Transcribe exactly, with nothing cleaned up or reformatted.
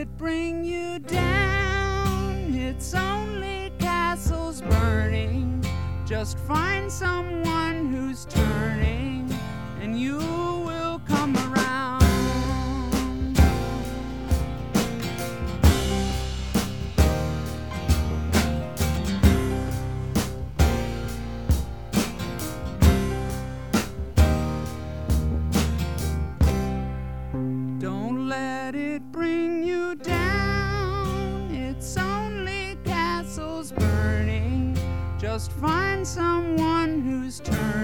it bring you down. It's only castles burning. Just find someone who's turning, and you will come around. Don't let it bring you down. It's only castles burning. Just find someone who's turning.